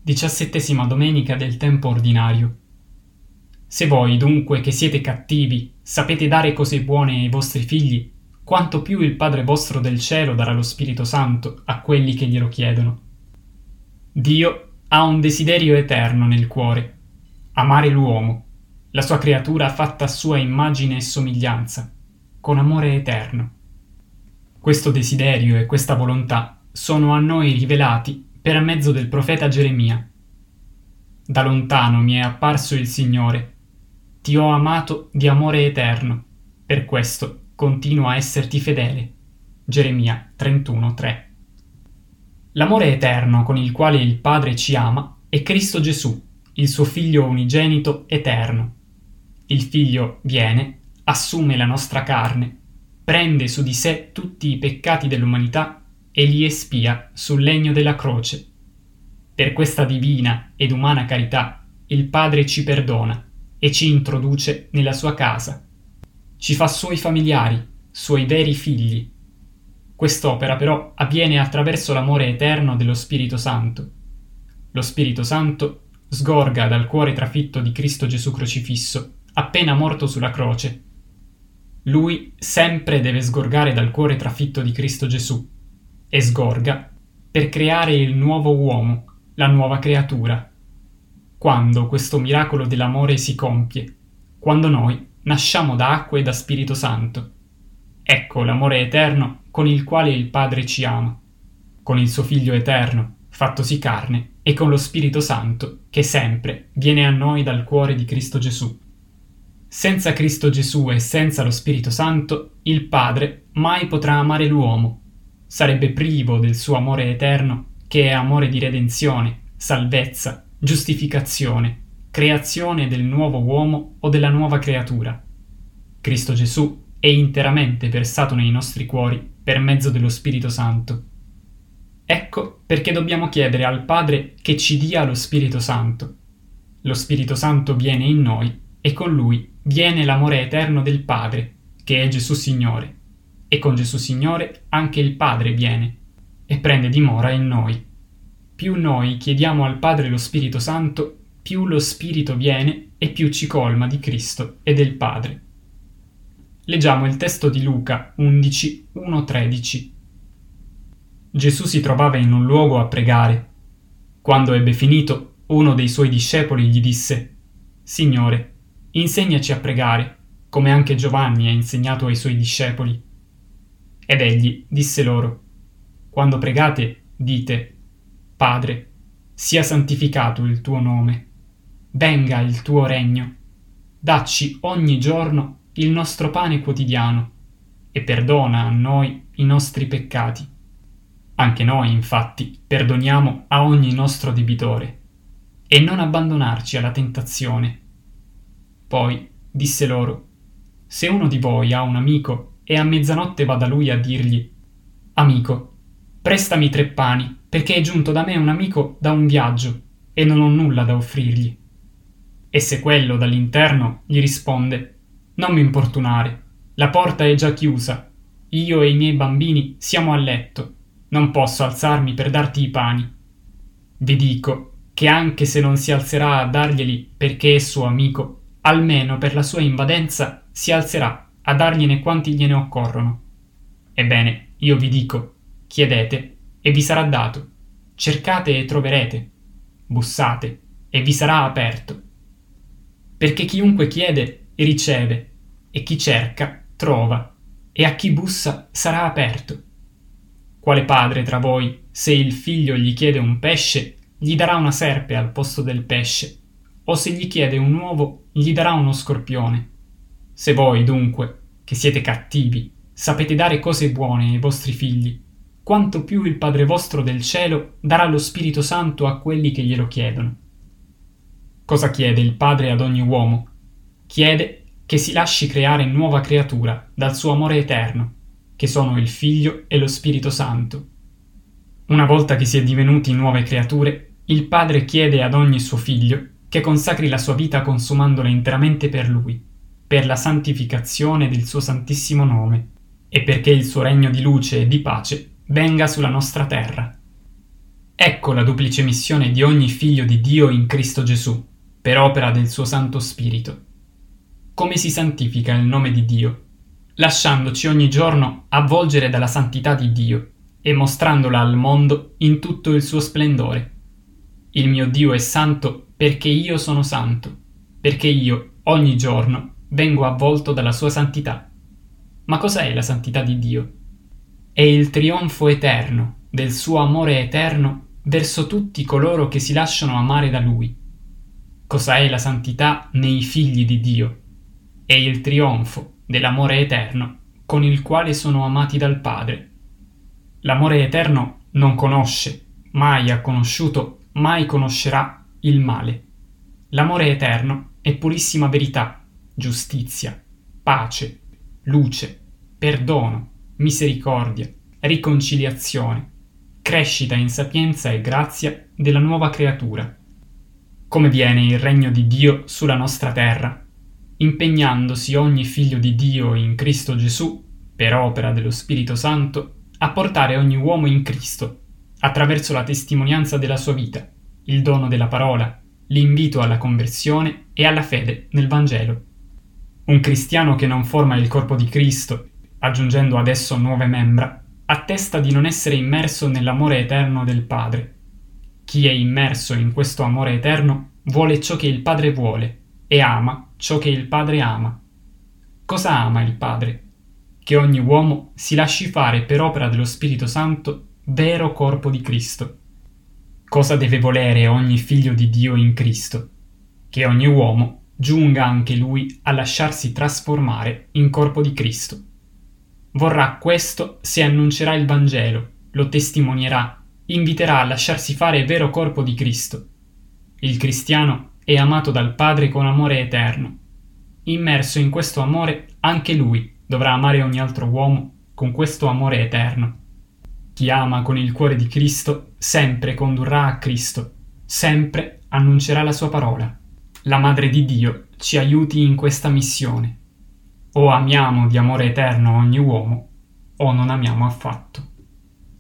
17ª domenica del tempo ordinario. Se voi, dunque, che siete cattivi, sapete dare cose buone ai vostri figli, quanto più il Padre vostro del cielo darà lo Spirito Santo a quelli che glielo chiedono. Dio ha un desiderio eterno nel cuore: amare l'uomo, la sua creatura fatta a sua immagine e somiglianza, con amore eterno. Questo desiderio e questa volontà sono a noi rivelati per mezzo del profeta Geremia. Da lontano mi è apparso il Signore. Ti ho amato di amore eterno, per questo continuo a esserti fedele. Geremia 31:3. L'amore eterno con il quale il Padre ci ama è Cristo Gesù, il suo Figlio unigenito eterno. Il Figlio viene, assume la nostra carne, prende su di sé tutti i peccati dell'umanità e li espia sul legno della croce. Per questa divina ed umana carità il Padre ci perdona e ci introduce nella sua casa. Ci fa suoi familiari, suoi veri figli. Quest'opera però avviene attraverso l'amore eterno dello Spirito Santo. Lo Spirito Santo sgorga dal cuore trafitto di Cristo Gesù crocifisso, appena morto sulla croce. Lui sempre deve sgorgare dal cuore trafitto di Cristo Gesù, e sgorga per creare il nuovo uomo, la nuova creatura. Quando questo miracolo dell'amore si compie, quando noi nasciamo da acqua e da Spirito Santo, ecco l'amore eterno con il quale il Padre ci ama, con il suo Figlio eterno, fattosi carne, e con lo Spirito Santo, che sempre viene a noi dal cuore di Cristo Gesù. Senza Cristo Gesù e senza lo Spirito Santo, il Padre mai potrà amare l'uomo. Sarebbe privo del suo amore eterno, che è amore di redenzione, salvezza, giustificazione, creazione del nuovo uomo o della nuova creatura. Cristo Gesù è interamente versato nei nostri cuori per mezzo dello Spirito Santo. Ecco perché dobbiamo chiedere al Padre che ci dia lo Spirito Santo. Lo Spirito Santo viene in noi e con lui viene l'amore eterno del Padre, che è Gesù Signore. E con Gesù Signore anche il Padre viene e prende dimora in noi. Più noi chiediamo al Padre lo Spirito Santo, più lo Spirito viene e più ci colma di Cristo e del Padre. Leggiamo il testo di Luca 11, 1-13. Gesù si trovava in un luogo a pregare. Quando ebbe finito, uno dei suoi discepoli gli disse: «Signore, insegnaci a pregare, come anche Giovanni ha insegnato ai suoi discepoli». Ed egli disse loro: «Quando pregate, dite: Padre, sia santificato il tuo nome, venga il tuo regno, dacci ogni giorno il nostro pane quotidiano e perdona a noi i nostri peccati. Anche noi, infatti, perdoniamo a ogni nostro debitore, e non abbandonarci alla tentazione». Poi disse loro: «Se uno di voi ha un amico e a mezzanotte va da lui a dirgli: Amico, prestami 3 pani, perché è giunto da me un amico da un viaggio e non ho nulla da offrirgli. E se quello dall'interno gli risponde: Non mi importunare, la porta è già chiusa, io e i miei bambini siamo a letto, non posso alzarmi per darti i pani. Vi dico che anche se non si alzerà a darglieli perché è suo amico, almeno per la sua invadenza si alzerà a dargliene quanti gliene occorrono. Ebbene, io vi dico: chiedete e vi sarà dato, cercate e troverete, bussate e vi sarà aperto. Perché chiunque chiede riceve, e chi cerca trova, e a chi bussa sarà aperto. Quale padre tra voi, se il figlio gli chiede un pesce, gli darà una serpe al posto del pesce, o se gli chiede un uovo, gli darà uno scorpione? Se voi, dunque, che siete cattivi, sapete dare cose buone ai vostri figli, quanto più il Padre vostro del cielo darà lo Spirito Santo a quelli che glielo chiedono. Cosa chiede il Padre ad ogni uomo? Chiede che si lasci creare nuova creatura dal suo amore eterno, che sono il Figlio e lo Spirito Santo. Una volta che si è divenuti nuove creature, il Padre chiede ad ogni suo figlio che consacri la sua vita consumandola interamente per Lui, per la santificazione del suo santissimo nome, e perché il suo regno di luce e di pace venga sulla nostra terra. Ecco la duplice missione di ogni figlio di Dio in Cristo Gesù, per opera del suo Santo Spirito. Come si santifica il nome di Dio? Lasciandoci ogni giorno avvolgere dalla santità di Dio e mostrandola al mondo in tutto il suo splendore. Il mio Dio è santo perché io sono santo, perché io, ogni giorno, vengo avvolto dalla sua santità. Ma cos'è la santità di Dio? È il trionfo eterno del suo amore eterno verso tutti coloro che si lasciano amare da Lui. Cosa è la santità nei figli di Dio? È il trionfo dell'amore eterno con il quale sono amati dal Padre. L'amore eterno non conosce, mai ha conosciuto, mai conoscerà il male. L'amore eterno è purissima verità, giustizia, pace, luce, perdono, misericordia, riconciliazione, crescita in sapienza e grazia della nuova creatura. Come viene il regno di Dio sulla nostra terra? Impegnandosi ogni figlio di Dio in Cristo Gesù, per opera dello Spirito Santo, a portare ogni uomo in Cristo, attraverso la testimonianza della sua vita, il dono della parola, l'invito alla conversione e alla fede nel Vangelo. Un cristiano che non forma il corpo di Cristo, aggiungendo ad esso nuove membra, attesta di non essere immerso nell'amore eterno del Padre. Chi è immerso in questo amore eterno vuole ciò che il Padre vuole e ama ciò che il Padre ama. Cosa ama il Padre? Che ogni uomo si lasci fare per opera dello Spirito Santo vero corpo di Cristo. Cosa deve volere ogni figlio di Dio in Cristo? Che ogni uomo giunga anche lui a lasciarsi trasformare in corpo di Cristo. Vorrà questo se annuncerà il Vangelo, lo testimonierà, inviterà a lasciarsi fare vero corpo di Cristo. Il cristiano è amato dal Padre con amore eterno. Immerso in questo amore, anche lui dovrà amare ogni altro uomo con questo amore eterno. Chi ama con il cuore di Cristo sempre condurrà a Cristo, sempre annuncerà la sua parola. La Madre di Dio ci aiuti in questa missione. O amiamo di amore eterno ogni uomo, o non amiamo affatto.